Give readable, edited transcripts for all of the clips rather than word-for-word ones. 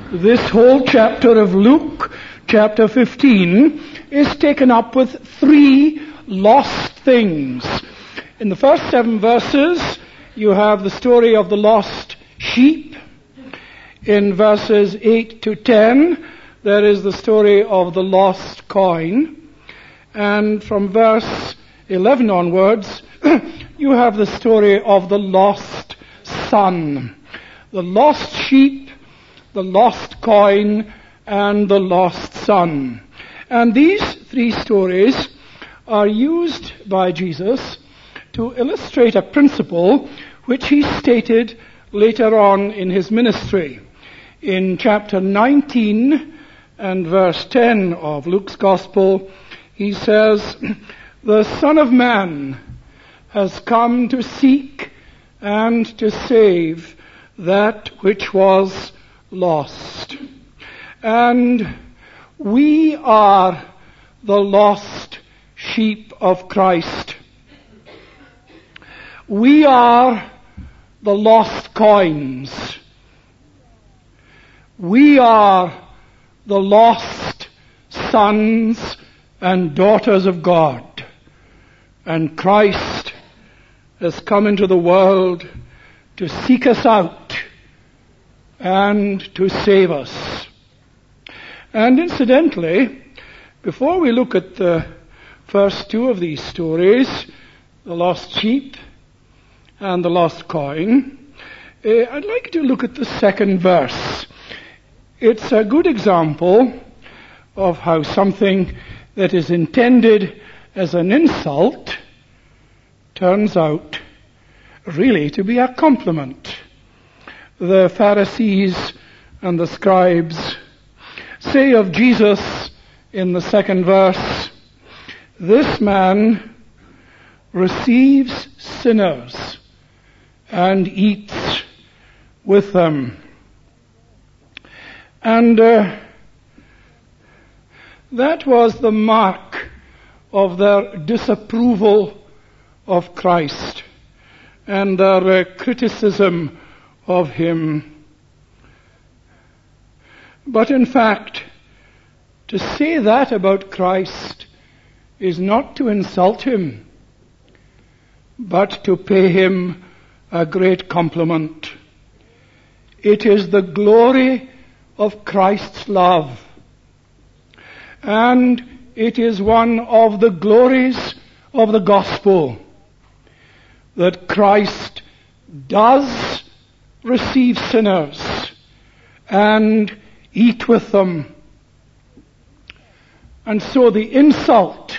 This whole chapter of Luke, chapter 15, is taken up with three lost things. In the first 7 verses, you have the story of the lost sheep. In verses 8 to 10, there is the story of the lost coin. And from verse 11 onwards, you have the story of the lost son. The lost sheep, the lost coin, and the lost son. And these three stories are used by Jesus to illustrate a principle which he stated later on in his ministry. In chapter 19 and verse 10 of Luke's Gospel, he says, "The Son of Man has come to seek and to save that which was lost." And we are the lost sheep of Christ. We are the lost coins. We are the lost sons and daughters of God. And Christ has come into the world to seek us out and to save us. And incidentally, before we look at the first 2 of these stories, the lost sheep and the lost coin, I'd like to look at the second verse. It's a good example of how something that is intended as an insult turns out really to be a compliment. The Pharisees and the scribes say of Jesus in the second verse, "This man receives sinners and eats with them." And that was the mark of their disapproval of Christ and their criticism of him. But in fact, to say that about Christ is not to insult him, but to pay him a great compliment. It is the glory of Christ's love. And it is one of the glories of the gospel that Christ does receive sinners and eat with them. And so the insult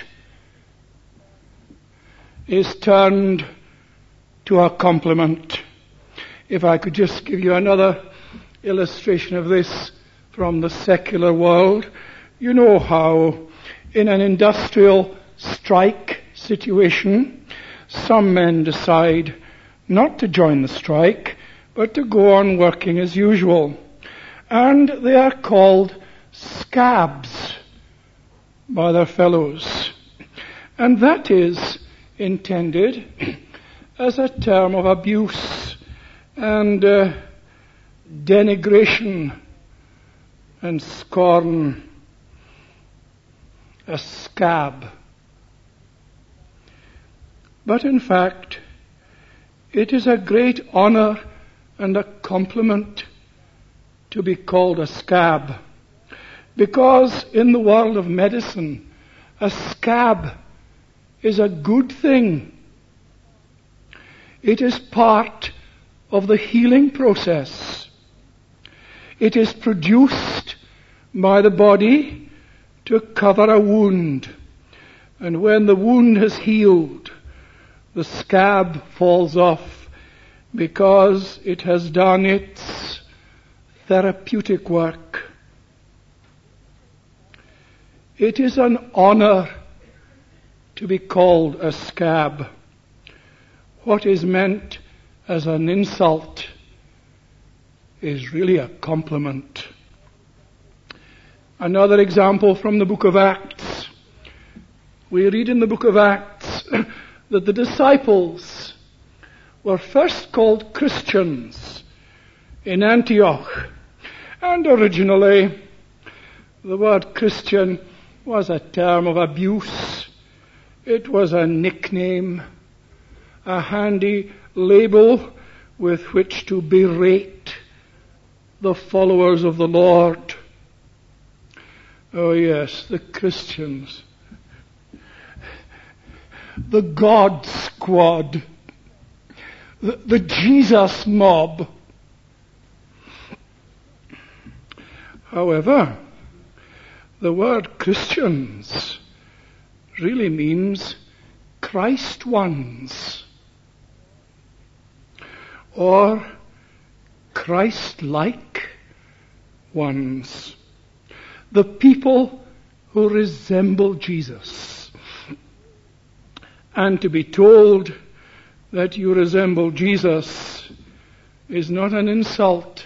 is turned to a compliment. If I could just give you another illustration of this from the secular world. You know how in an industrial strike situation, some men decide not to join the strike, but to go on working as usual. And they are called scabs by their fellows. And that is intended as a term of abuse and denigration and scorn. A scab. But in fact, it is a great honor and a compliment to be called a scab, because in the world of medicine, a scab is a good thing. It is part of the healing process. It is produced by the body to cover a wound. And when the wound has healed, the scab falls off because it has done its therapeutic work. It is an honor to be called a scab. What is meant as an insult is really a compliment. Another example from the book of Acts. We read in the book of Acts that the disciples were first called Christians in Antioch. And originally, the word Christian was a term of abuse. It was a nickname, a handy label with which to berate the followers of the Lord. Oh yes, the Christians. The God Squad. The Jesus mob. However, the word Christians really means Christ ones, or Christ-like ones, the people who resemble Jesus. And to be told that you resemble Jesus is not an insult,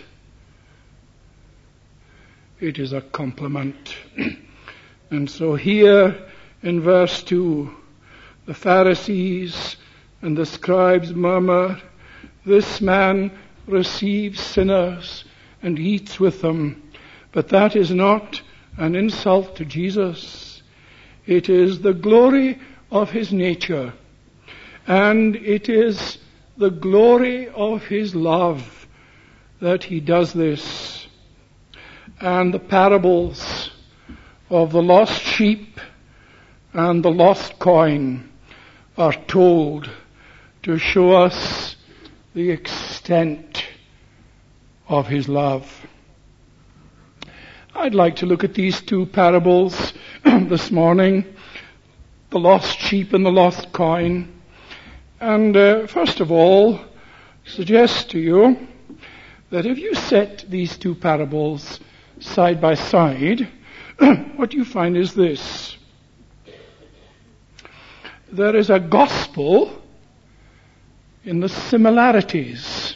it is a compliment. And so here in verse 2, the Pharisees and the scribes murmur, "This man receives sinners and eats with them." But that is not an insult to Jesus. It is the glory of his nature, and it is the glory of his love that he does this. And the parables of the lost sheep and the lost coin are told to show us the extent of his love. I'd like to look at these two parables this morning, the lost sheep and the lost coin, and first of all suggest to you that if you set these two parables side by side, what you find is this. There is a gospel in the similarities,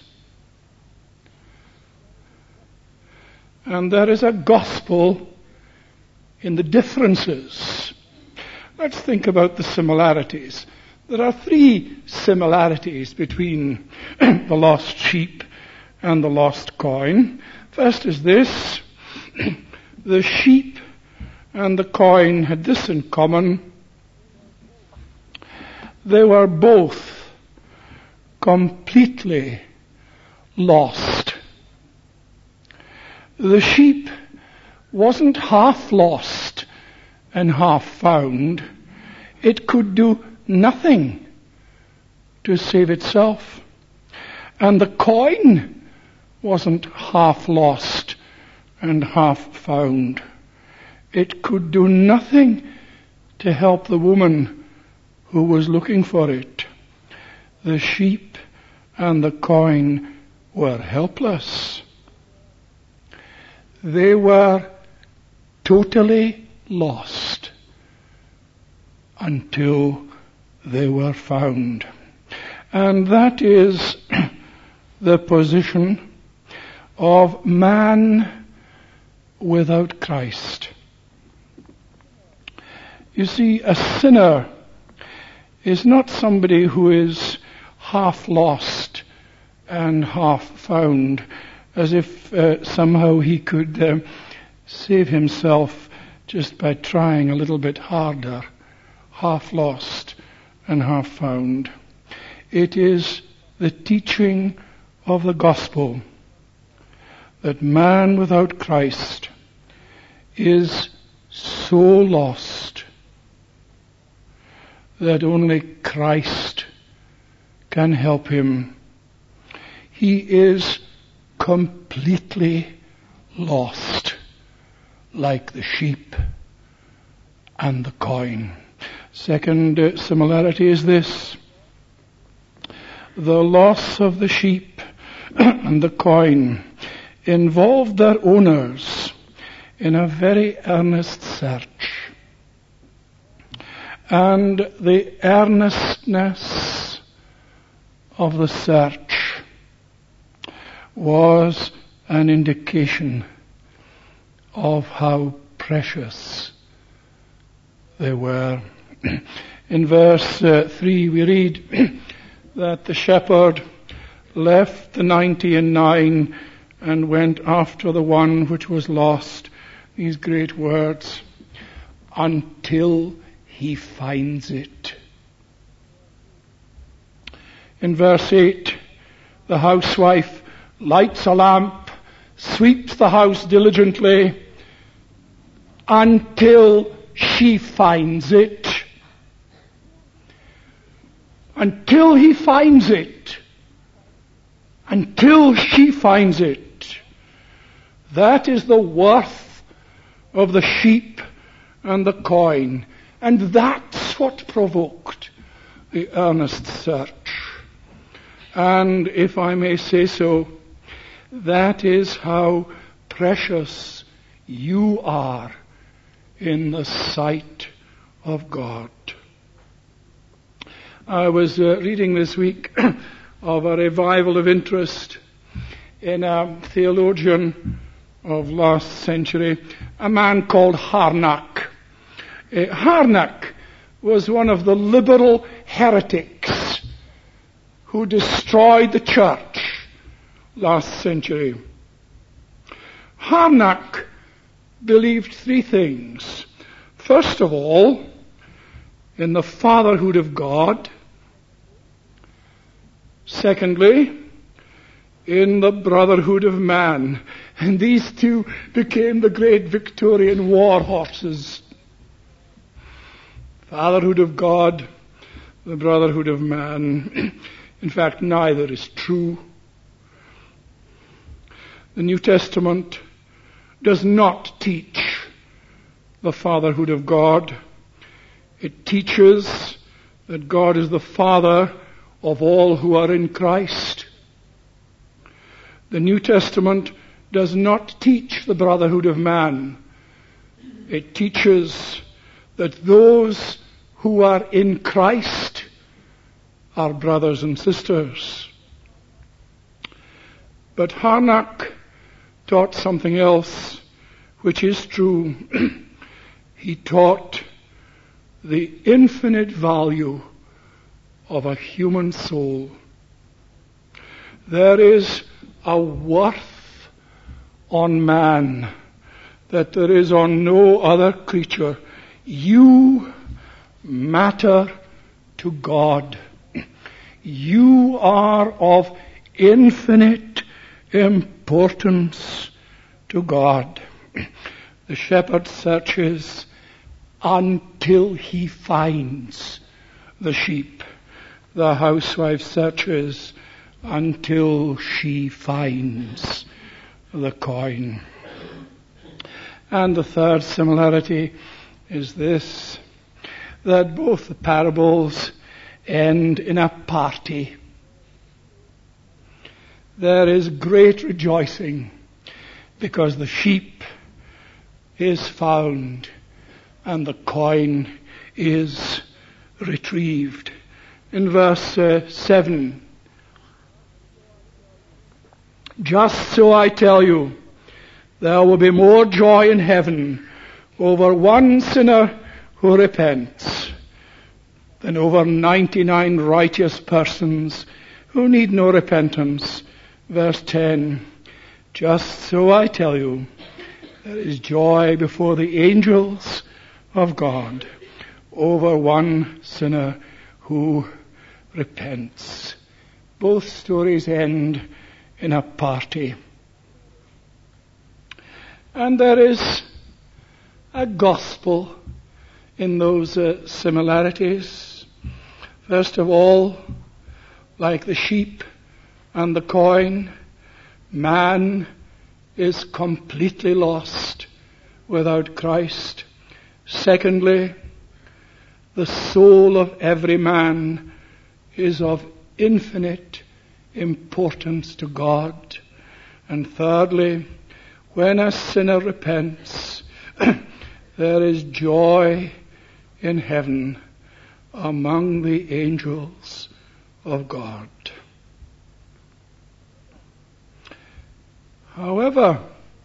and there is a gospel in the differences. Let's think about the similarities. There are three similarities between the lost sheep and the lost coin. First is this: the sheep and the coin had this in common. They were both completely lost. The sheep wasn't half lost and half found. It could do nothing to save itself. And the coin wasn't half lost and half found. It could do nothing to help the woman who was looking for it. The sheep and the coin were helpless. They were totally lost until they were found. And that is the position of man without Christ. You see, a sinner is not somebody who is half lost and half found, as if somehow he could save himself just by trying a little bit harder. Half lost and half found. It is the teaching of the gospel that man without Christ is so lost that only Christ can help him. He is completely lost, like the sheep and the coin. Second similarity is this: the loss of the sheep and the coin involved their owners in a very earnest search. And the earnestness of the search was an indication of how precious they were. In verse 3 we read that the shepherd left the 99 and went after the one which was lost. These great words, until he finds it. In verse 8, the housewife lights a lamp, sweeps the house diligently, until she finds it. Until he finds it. Until she finds it. That is the worth of the sheep and the coin. And that's what provoked the earnest search. And if I may say so, that is how precious you are in the sight of God. I was reading this week of a revival of interest in a theologian of last century, a man called Harnack. Harnack was one of the liberal heretics who destroyed the church last century. Harnack believed three things. First of all, in the fatherhood of God. Secondly, in the brotherhood of man. And these two became the great Victorian war horses. Fatherhood of God, the brotherhood of man. In fact, neither is true. The New Testament does not teach the fatherhood of God. It teaches that God is the Father of all who are in Christ. The New Testament does not teach the brotherhood of man. It teaches that those who are in Christ are brothers and sisters. But Harnack taught something else, which is true. He taught the infinite value of a human soul. There is a worth on man that there is on no other creature. You matter to God. You are of infinite importance to God. The shepherd searches until he finds the sheep. The housewife searches until she finds the coin. And the third similarity is this, that both the parables end in a party. There is great rejoicing because the sheep is found and the coin is retrieved. In verse 7, just so I tell you, there will be more joy in heaven over one sinner who repents than over 99 righteous persons who need no repentance. Verse 10, just so I tell you, there is joy before the angels of God over one sinner who repents. Both stories end in a party. And there is a gospel in those similarities. First of all, like the sheep and the coin, man is completely lost without Christ. Secondly, the soul of every man is of infinite importance to God. And thirdly, when a sinner repents, there is joy in heaven among the angels of God. However,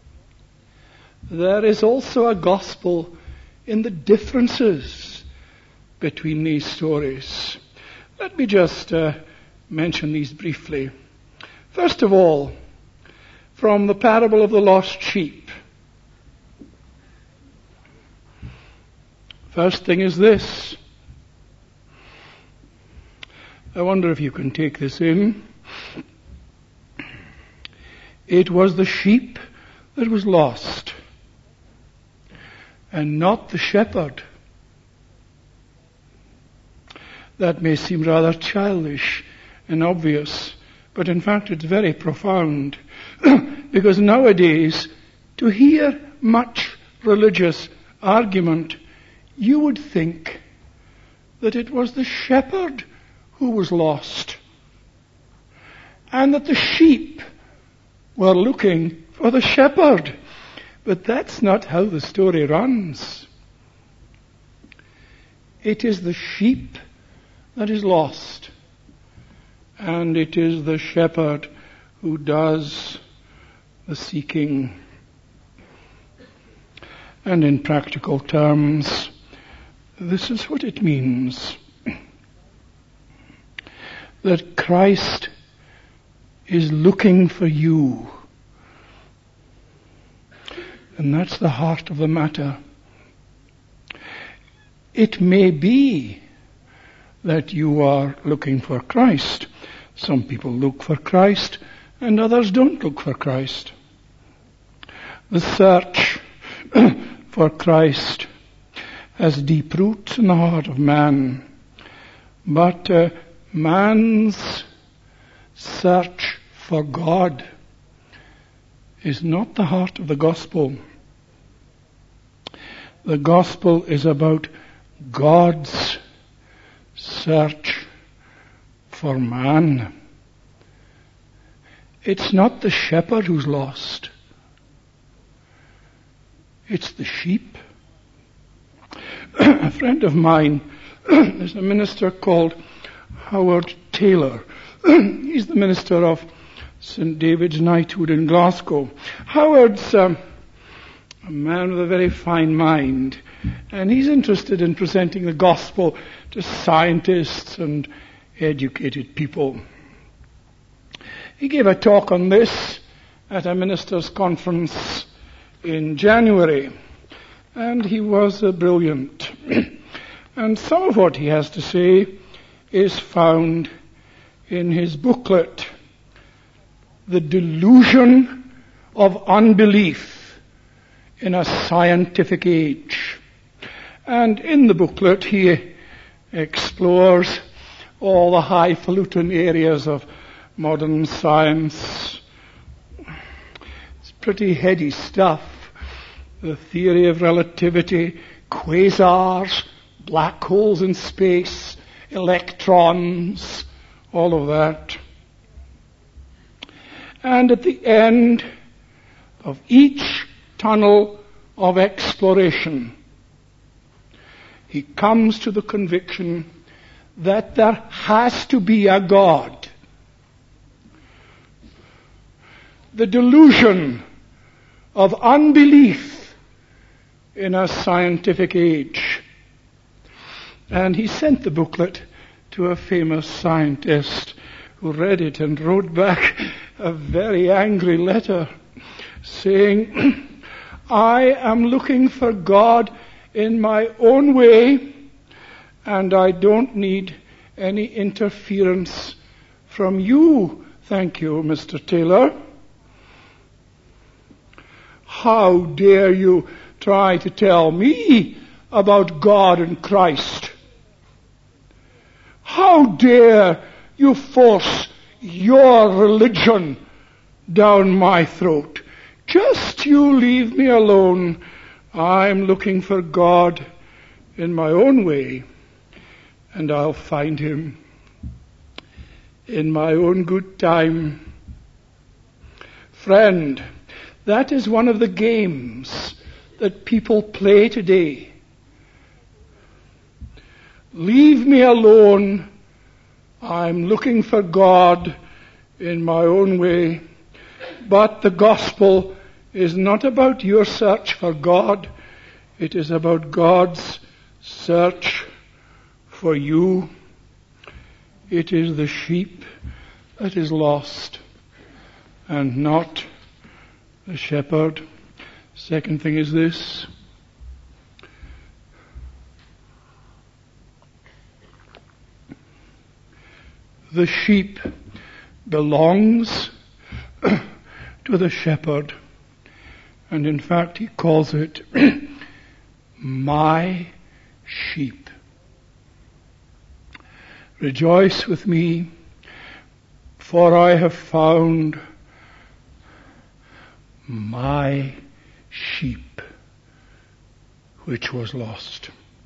there is also a gospel in the differences between these stories. Let me just mention these briefly. First of all, from the parable of the lost sheep. First thing is this. I wonder if you can take this in. It was the sheep that was lost, and not the shepherd. That may seem rather childish and obvious, but in fact it's very profound. Because nowadays, to hear much religious argument, you would think that it was the shepherd who was lost, and that the sheep were looking for the shepherd. But that's not how the story runs. It is the sheep that is lost, and it is the shepherd who does the seeking. And in practical terms, this is what it means. That Christ is looking for you. And that's the heart of the matter. It may be that you are looking for Christ. Some people look for Christ and others don't look for Christ. The search for Christ has deep roots in the heart of man. But man's search for God is not the heart of the gospel. The gospel is about God's search for man. It's not the shepherd who's lost. It's the sheep. A friend of mine is a minister called Howard Taylor. He's the minister of St. David's Knighthood in Glasgow. Howard's a man with a very fine mind, and he's interested in presenting the gospel to scientists and educated people. He gave a talk on this at a ministers' conference in January, and he was brilliant. And some of what he has to say is found in his booklet, The Delusion of Unbelief in a Scientific Age. And in the booklet he explores all the highfalutin areas of modern science. It's pretty heady stuff. The theory of relativity, quasars, black holes in space, electrons, all of that. And at the end of each tunnel of exploration, he comes to the conviction that there has to be a God. The delusion of unbelief in a scientific age. And he sent the booklet to a famous scientist who read it and wrote back a very angry letter saying, I am looking for God in my own way, and I don't need any interference from you. Thank you, Mr. Taylor. How dare you try to tell me about God and Christ? How dare you force your religion down my throat? Just you leave me alone. I'm looking for God in my own way, and I'll find him in my own good time. Friend, that is one of the games that people play today. Leave me alone. I'm looking for God in my own way. But the gospel is not about your search for God. It is about God's search for you. It is the sheep that is lost, and not the shepherd. Second thing is this. The sheep belongs to the shepherd. And in fact, he calls it my sheep. Rejoice with me, for I have found my sheep, which was lost.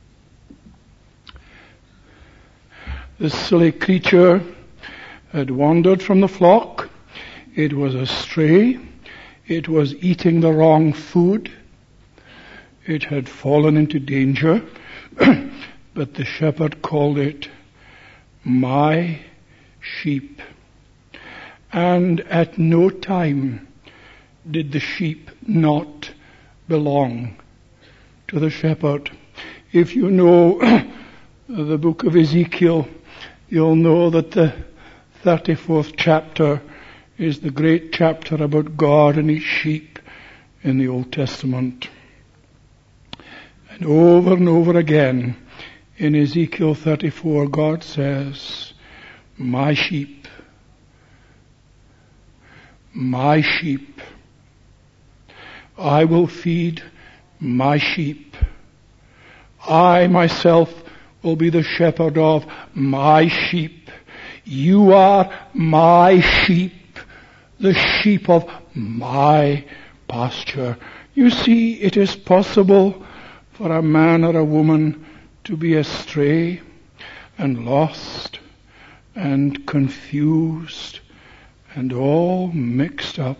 This silly creature had wandered from the flock. It was astray. It was eating the wrong food. It had fallen into danger. But the shepherd called it my sheep. And at no time did the sheep not belong to the shepherd. If you know the book of Ezekiel, you'll know that the 34th chapter is the great chapter about God and his sheep in the Old Testament. And over again in Ezekiel 34, God says, my sheep, I will feed my sheep. I myself will be the shepherd of my sheep. You are my sheep, the sheep of my pasture. You see, it is possible for a man or a woman to be astray and lost and confused and all mixed up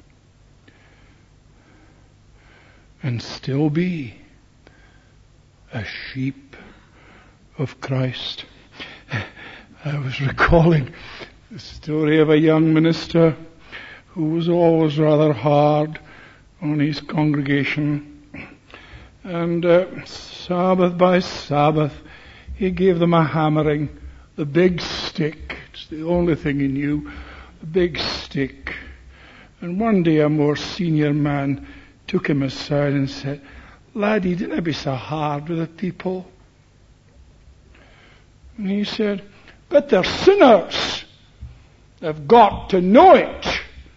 and still be a sheep of Christ. I was recalling the story of a young minister who was always rather hard on his congregation. And Sabbath by Sabbath, he gave them a hammering, the big stick. It's the only thing he knew, the big stick. And one day a more senior man took him aside and said, "Laddie, dinna be so hard with the people." And he said, "But they're sinners. They've got to know it."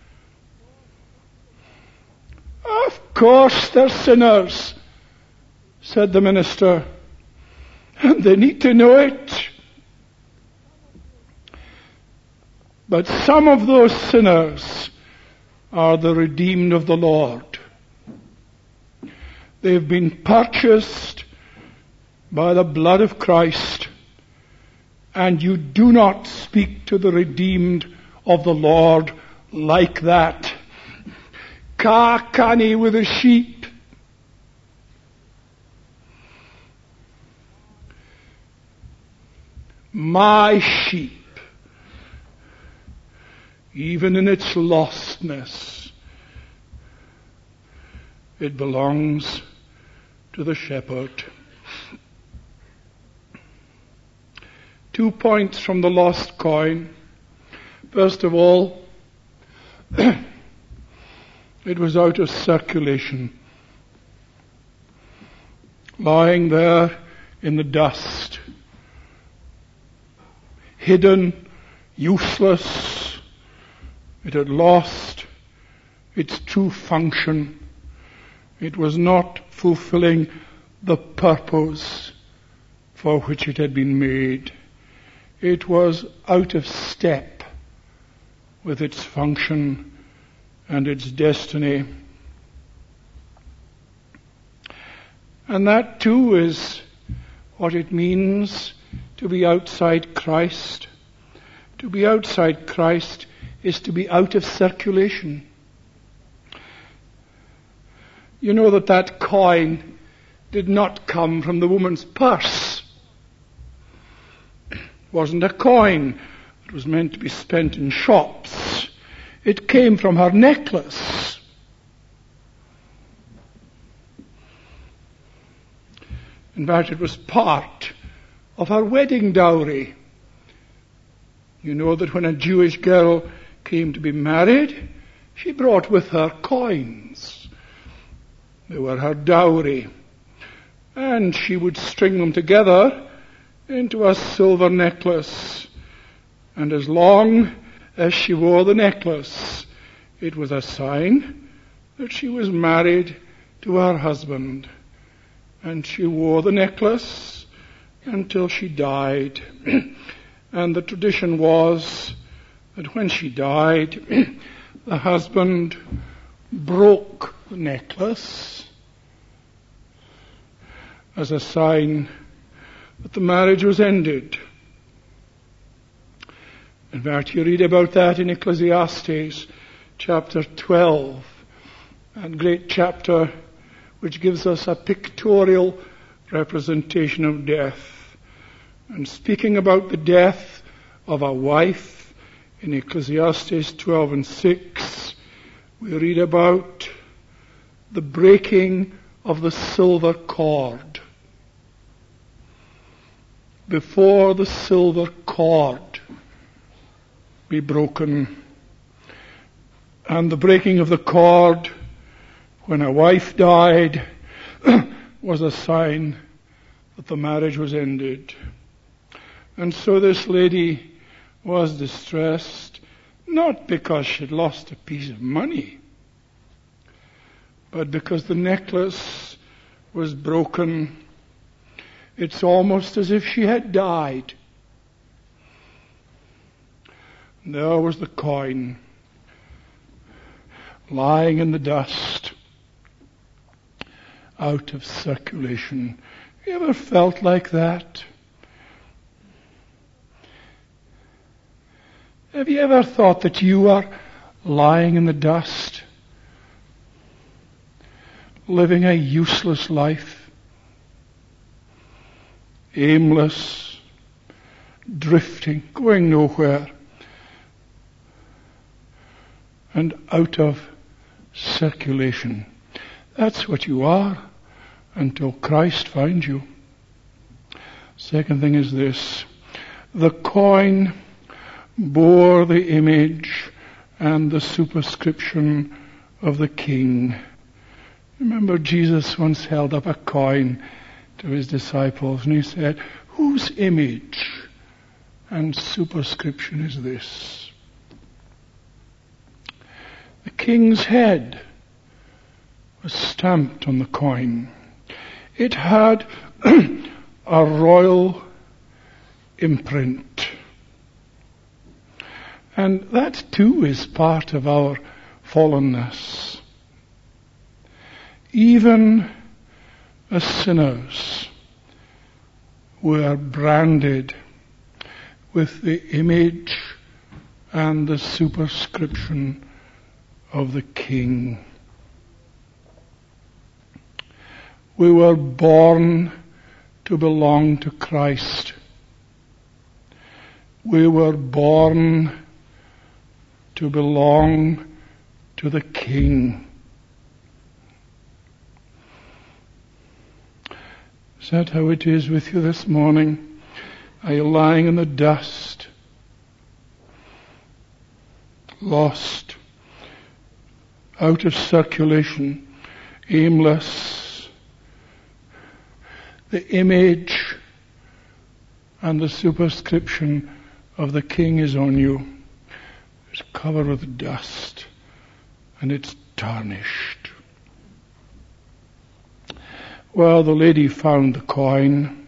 "Of course they're sinners," said the minister, "and they need to know it. But some of those sinners are the redeemed of the Lord. They've been purchased by the blood of Christ, and you do not speak to the redeemed of the Lord like that. Ca canny with the sheep. My sheep, even in its lostness, it belongs to the shepherd." 2 points from the lost coin. First of all, it was out of circulation, lying there in the dust, hidden, useless. It had lost its true function. It was not fulfilling the purpose for which it had been made. It was out of step with its function and its destiny. And that too is what it means to be outside Christ. To be outside Christ is to be out of circulation. You know that coin did not come from the woman's purse. It wasn't a coin. It was meant to be spent in shops. It came from her necklace. In fact, it was part of her wedding dowry. You know that when a Jewish girl came to be married, she brought with her coins. They were her dowry. And she would string them together into a silver necklace. And as long as she wore the necklace, it was a sign that she was married to her husband. And she wore the necklace until she died. And the tradition was that when she died, the husband broke the necklace as a sign that the marriage was ended. In fact, you read about that in Ecclesiastes chapter 12, a great chapter which gives us a pictorial representation of death. And speaking about the death of a wife in Ecclesiastes 12 and 6, we read about the breaking of the silver cord. Before the silver cord be broken, and the breaking of the cord when a wife died was a sign that the marriage was ended. And so this lady was distressed, not because she'd lost a piece of money, but because the necklace was broken. It's almost as if she had died. There was the coin lying in the dust, out of circulation. You ever felt like that? Have you ever thought that you are lying in the dust, living a useless life, aimless, drifting, going nowhere, and out of circulation? That's what you are until Christ finds you. Second thing is this: the coin bore the image and the superscription of the King. Remember, Jesus once held up a coin to his disciples and he said, "Whose image and superscription is this?" The King's head was stamped on the coin. It had a royal imprint. And that too is part of our fallenness. Even as sinners, we are branded with the image and the superscription of the King. We were born to belong to Christ. We were born to belong to the King. Is that how it is with you this morning? Are you lying in the dust, lost, out of circulation, aimless? The image and the superscription of the King is on you. It's covered with dust and it's tarnished. Well, the lady found the coin.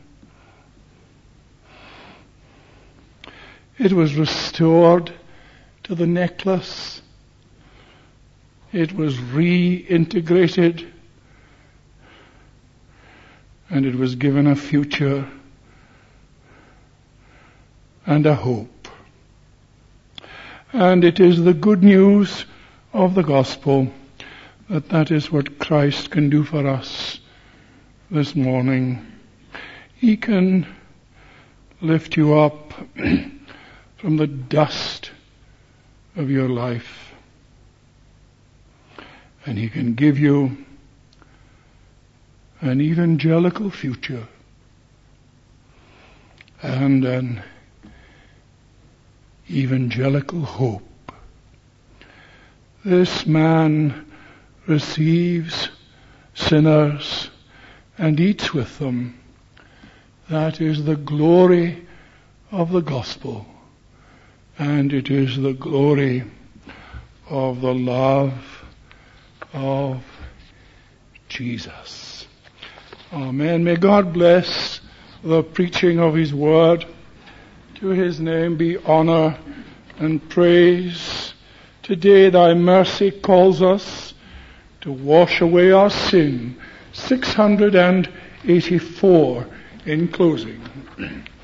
It was restored to the necklace. It was reintegrated, and it was given a future and a hope. And it is the good news of the gospel that is what Christ can do for us this morning. He can lift you up from the dust of your life, and He can give you an evangelical future and an evangelical hope this man receives sinners and eats with them. That is the glory of the gospel, and it is the glory of the love of Jesus. Amen. May God bless the preaching of His word. To His name be honor and praise. Today thy mercy calls us to wash away our sin. 684 in closing.